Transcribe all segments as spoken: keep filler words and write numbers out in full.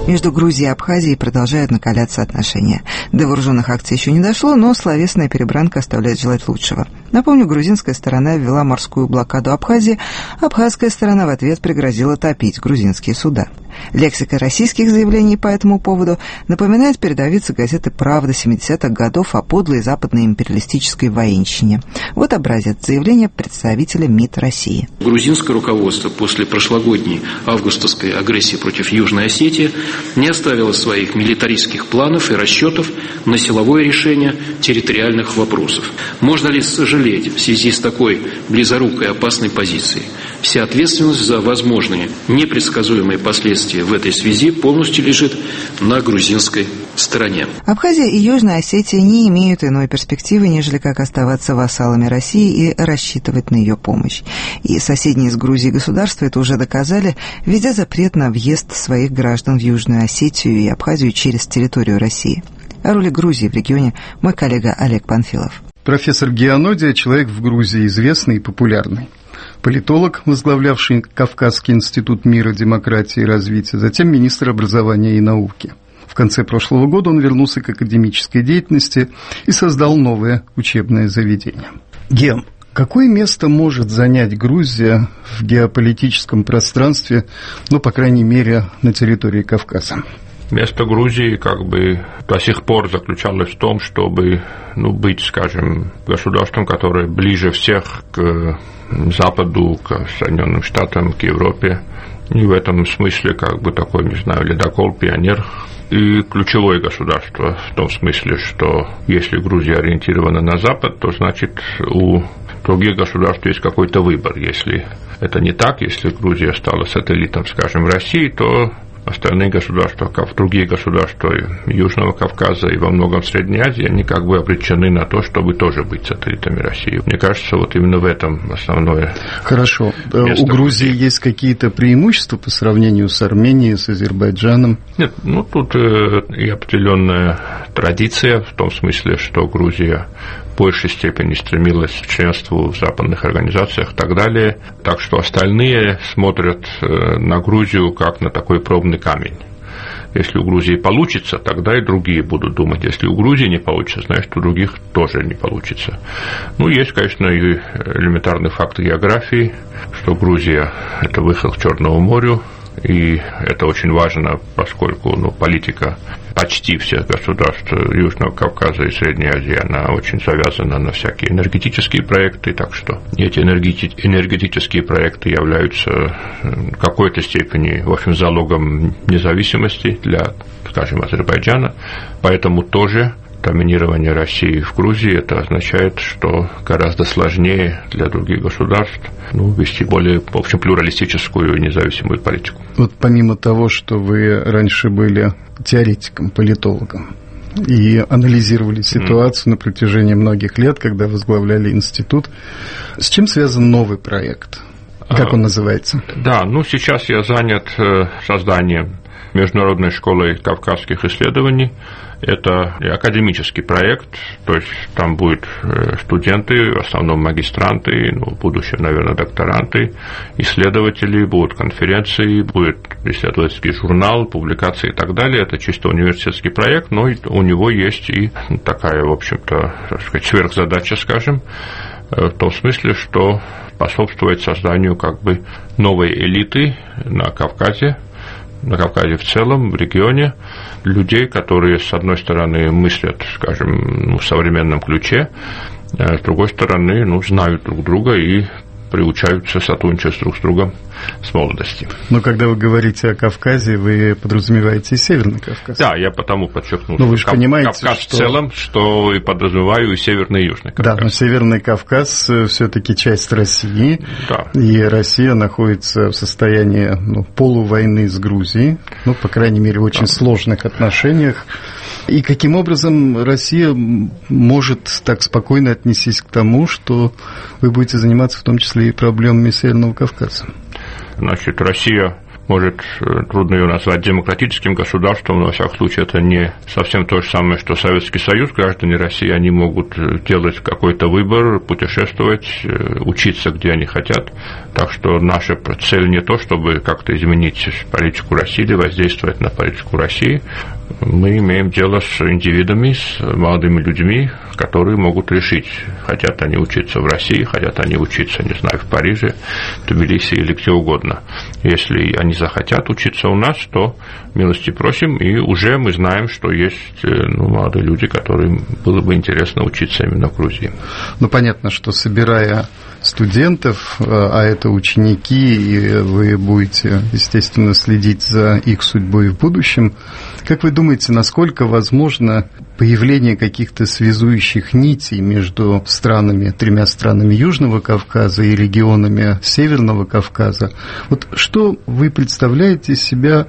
Между Грузией и Абхазией продолжают накаляться отношения. До вооруженных акций еще не дошло, но словесная перебранка оставляет желать лучшего. Напомню, грузинская сторона ввела морскую блокаду Абхазии, абхазская сторона в ответ пригрозила топить грузинские суда. Лексика российских заявлений по этому поводу напоминает передовицы газеты «Правда» семидесятых годов о подлой западной империалистической военщине. Вот образец заявления представителя МИД России. Грузинское руководство после прошлогодней августовской агрессии против Южной Осетии не оставило своих милитаристских планов и расчетов на силовое решение территориальных вопросов. Можно ли сожалеть в связи с такой близорукой и опасной позицией? Вся ответственность за возможные непредсказуемые последствия в этой связи полностью лежит на грузинской стороне. Абхазия и Южная Осетия не имеют иной перспективы, нежели как оставаться вассалами России и рассчитывать на ее помощь. И соседние с Грузией государства это уже доказали, введя запрет на въезд своих граждан в Южную Осетию и Абхазию через территорию России. О роли Грузии в регионе мой коллега Олег Панфилов. Профессор Геонодия – человек в Грузии известный и популярный. Политолог, возглавлявший Кавказский институт мира, демократии и развития, затем министр образования и науки. В конце прошлого года он вернулся к академической деятельности и создал новое учебное заведение. Ген, какое место может занять Грузия в геополитическом пространстве, ну, по крайней мере, на территории Кавказа? Место Грузии как бы до сих пор заключалось в том, чтобы ну, быть, скажем, государством, которое ближе всех к Западу, к Соединенным Штатам, к Европе. И в этом смысле как бы такой, не знаю, ледокол, пионер. И ключевое государство в том смысле, что если Грузия ориентирована на Запад, то значит у других государств есть какой-то выбор. Если это не так, если Грузия стала сателлитом, скажем, России, то остальные государства, как другие государства Южного Кавказа и во многом Средней Азии, они как бы обречены на то, чтобы тоже быть сателлитами России. Мне кажется, вот именно в этом основное. Хорошо. У Грузии есть какие-то преимущества по сравнению с Арменией, с Азербайджаном? Нет, ну тут и определенная традиция в том смысле, что Грузия в большей степени стремилась к членству в западных организациях и так далее. Так что остальные смотрят на Грузию как на такой пробный камень. Если у Грузии получится, тогда и другие будут думать. Если у Грузии не получится, значит, у других тоже не получится. Ну, есть, конечно, и элементарный факт географии, что Грузия – это выход к Черному морю, и это очень важно, поскольку ну, политика почти всех государств Южного Кавказа и Средней Азии, она очень завязана на всякие энергетические проекты, так что эти энергетические проекты являются в какой-то степени, в общем, залогом независимости для, скажем, Азербайджана, поэтому тоже доминирование России в Грузии, это означает, что гораздо сложнее для других государств ну, вести более, в общем, плюралистическую и независимую политику. Вот помимо того, что вы раньше были теоретиком, политологом и анализировали ситуацию mm. на протяжении многих лет, когда возглавляли институт, с чем связан новый проект? Как а, он называется? Да, ну сейчас я занят созданием Международной школы кавказских исследований. Это академический проект, то есть там будут студенты, в основном магистранты, ну, в будущем, наверное, докторанты, исследователи, будут конференции, будет исследовательский журнал, публикации и так далее. Это чисто университетский проект, но у него есть и такая, в общем-то, так сказать, сверхзадача, скажем, в том смысле, что способствует созданию как бы новой элиты на Кавказе, на Кавказе в целом, в регионе, людей, которые, с одной стороны, мыслят, скажем, ну, в современном ключе, а с другой стороны, ну, знают друг друга и приучаются сотрудничать друг с другом с молодости. Но когда вы говорите о Кавказе, вы подразумеваете и Северный Кавказ. Да, я потому подчеркнул, но вы же Кав... понимаете, Кавказ что... в целом, что и подразумеваю и Северный и Южный Кавказ. Да, но Северный Кавказ все-таки часть России, да. И Россия находится в состоянии ну, полувойны с Грузией, ну, по крайней мере, в очень да. сложных отношениях. И каким образом Россия может так спокойно отнестись к тому, что вы будете заниматься в том числе и проблемами Северного Кавказа? Значит, Россия может, трудно ее назвать демократическим государством, но, во всяком случае, это не совсем то же самое, что Советский Союз. Граждане России, они могут делать какой-то выбор, путешествовать, учиться, где они хотят. Так что наша цель не то, чтобы как-то изменить политику России или воздействовать на политику России. Мы имеем дело с индивидами, с молодыми людьми, которые могут решить, хотят они учиться в России, хотят они учиться, не знаю, в Париже, в Тбилиси или где угодно. Если они захотят учиться у нас, то милости просим, и уже мы знаем, что есть ну, молодые люди, которым было бы интересно учиться именно в Грузии. Ну, понятно, что собирая студентов, а это ученики, и вы будете, естественно, следить за их судьбой в будущем. Как вы думаете, насколько возможно появление каких-то связующих нитей между странами, тремя странами Южного Кавказа и регионами Северного Кавказа? Вот что вы представляете из себя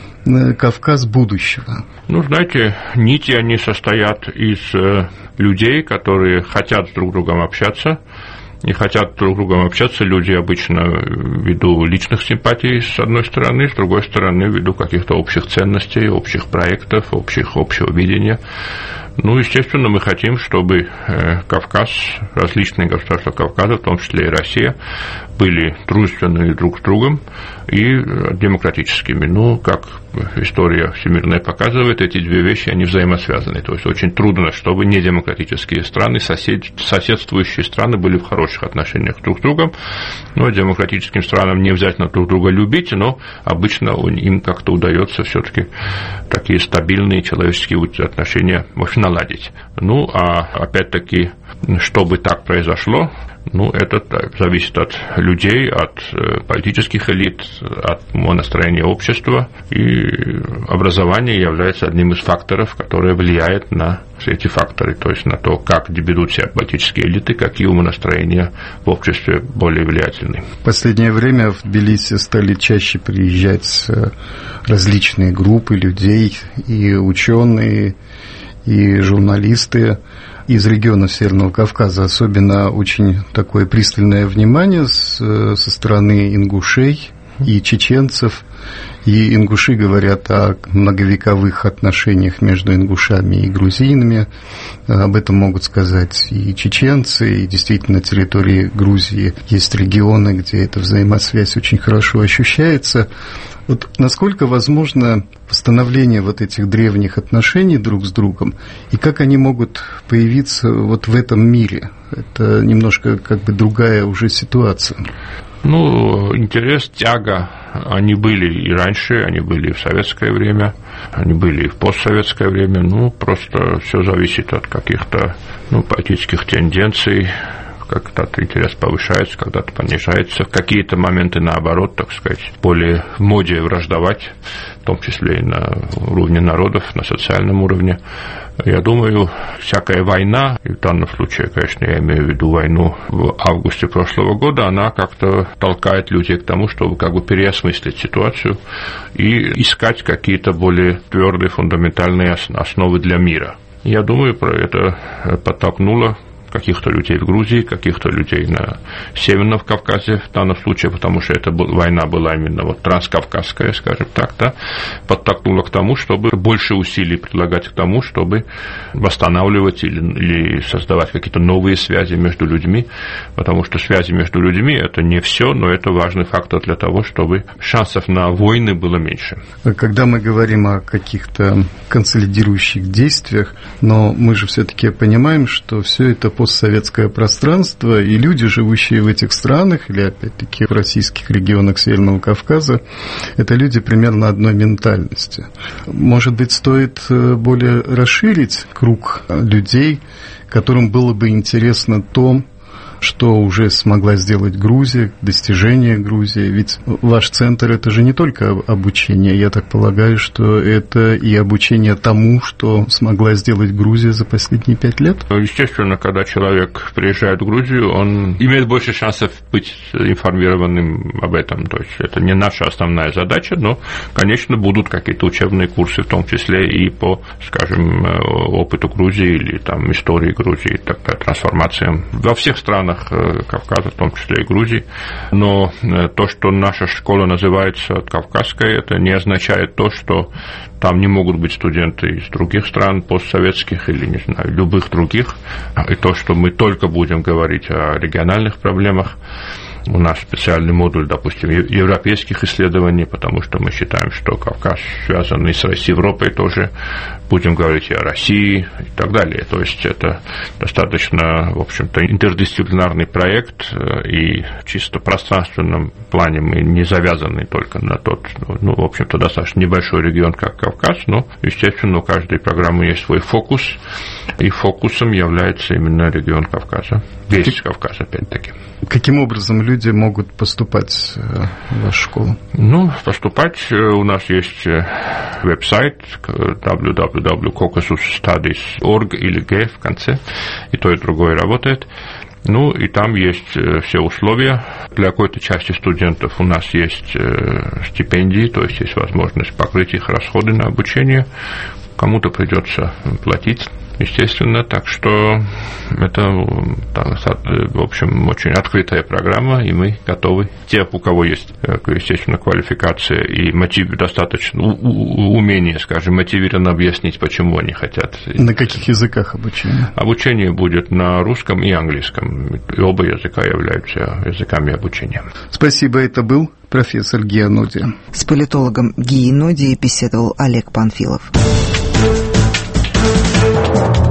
Кавказ будущего? Ну, знаете, нити, они состоят из людей, которые хотят друг с другом общаться. Не хотят друг с другом общаться люди обычно ввиду личных симпатий с одной стороны, с другой стороны ввиду каких-то общих ценностей, общих проектов, общих, общего видения. Ну, естественно, мы хотим, чтобы Кавказ, различные государства Кавказа, в том числе и Россия, были дружественными друг с другом и демократическими. Ну, как история всемирная показывает, эти две вещи, они взаимосвязаны. То есть очень трудно, чтобы недемократические страны, сосед... соседствующие страны были в хороших отношениях друг с другом. Но демократическим странам не обязательно друг друга любить, но обычно им как-то удается все-таки такие стабильные человеческие отношения, в общем, наладить. Ну, а опять-таки, чтобы так произошло, ну, это зависит от людей, от политических элит, от настроения общества, и образование является одним из факторов, которые влияют на все эти факторы, то есть на то, как ведут себя политические элиты, какие умонастроения в обществе более влиятельны. В последнее время в Тбилиси стали чаще приезжать различные группы людей, и ученые, и журналисты из региона Северного Кавказа. Особенно очень такое пристальное внимание с, со стороны ингушей и чеченцев. И ингуши говорят о многовековых отношениях между ингушами и грузинами. Об этом могут сказать и чеченцы, и действительно на территории Грузии есть регионы, где эта взаимосвязь очень хорошо ощущается. Вот насколько возможно восстановление вот этих древних отношений друг с другом, и как они могут появиться вот в этом мире? Это немножко как бы другая уже ситуация. Ну, интерес, тяга, они были и раньше, они были и в советское время, они были и в постсоветское время. Ну, просто все зависит от каких-то ну, политических тенденций. Когда-то интерес повышается, когда-то понижается. В какие-то моменты, наоборот, так сказать, более в моде враждовать, в том числе и на уровне народов, на социальном уровне. Я думаю, всякая война, и в данном случае, конечно, я имею в виду войну в августе прошлого года, она как-то толкает людей к тому, чтобы как бы переосмыслить ситуацию и искать какие-то более твердые, фундаментальные основы для мира. Я думаю, про это подтолкнуло каких-то людей в Грузии, каких-то людей на Северном Кавказе в данном случае, потому что эта война была именно вот транскавказская, скажем так, да, подтолкнула к тому, чтобы больше усилий прилагать к тому, чтобы восстанавливать или, или создавать какие-то новые связи между людьми, потому что связи между людьми – это не все, но это важный фактор для того, чтобы шансов на войны было меньше. Когда мы говорим о каких-то консолидирующих действиях, но мы же все-таки понимаем, что все это по постсоветское пространство, и люди, живущие в этих странах, или опять-таки в российских регионах Северного Кавказа, это люди примерно одной ментальности. Может быть, стоит более расширить круг людей, которым было бы интересно то, что уже смогла сделать Грузия, достижения Грузии. Ведь ваш центр – это же не только обучение. Я так полагаю, что это и обучение тому, что смогла сделать Грузия за последние пять лет? Естественно, когда человек приезжает в Грузию, он имеет больше шансов быть информированным об этом. То есть это не наша основная задача, но, конечно, будут какие-то учебные курсы, в том числе и по, скажем, опыту Грузии или там истории Грузии, так, трансформациям. Во всех странах странах Кавказа, в том числе и Грузии. Но то, что наша школа называется кавказской, это не означает то, что там не могут быть студенты из других стран, постсоветских или, не знаю, любых других. И то, что мы только будем говорить о региональных проблемах. У нас специальный модуль, допустим, европейских исследований, потому что мы считаем, что Кавказ связан и с Европой тоже. Будем говорить и о России и так далее. То есть это достаточно, в общем-то, интердисциплинарный проект, и чисто в пространственном плане мы не завязаны только на тот, ну, в общем-то, достаточно небольшой регион, как Кавказ, но, естественно, у каждой программы есть свой фокус, и фокусом является именно регион Кавказа, весь Кавказ, опять-таки. Каким образом люди могут поступать в вашу школу? Ну, поступать у нас есть веб-сайт дабл ю дабл ю дабл ю точка caucasus studies точка org или G в конце, и то, и другое работает. Ну, и там есть все условия. Для какой-то части студентов у нас есть стипендии, то есть есть возможность покрыть их расходы на обучение. Кому-то придется платить, естественно, так что это, в общем, очень открытая программа, и мы готовы. Те, у кого есть, естественно, квалификация и мотив, достаточно умение, скажем, мотивированно объяснить, почему они хотят. На каких языках обучение? Обучение будет на русском и английском, и оба языка являются языками обучения. Спасибо, это был профессор Гия Нодия. С политологом Гией Нодией беседовал Олег Панфилов.